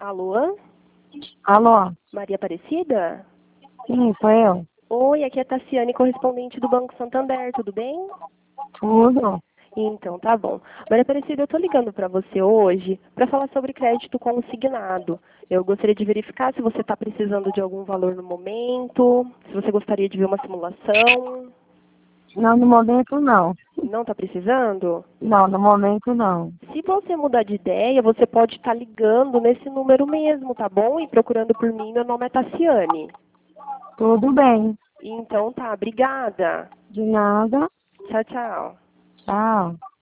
Alô? Alô? Maria Aparecida? Sim, sou eu. Oi, aqui é a Tassiane, correspondente do Banco Santander, tudo bem? Tudo? Então, tá bom. Maria Aparecida, eu tô ligando para você hoje para falar sobre crédito consignado. Eu gostaria de verificar se você está precisando de algum valor no momento, se você gostaria de ver uma simulação. Não, no momento não. Não está precisando? Não, no momento não. Se você mudar de ideia, você pode estar ligando nesse número mesmo, tá bom? E procurando por mim, meu nome é Tassiane. Tudo bem. Então tá, obrigada. De nada. Tchau, tchau. Tchau.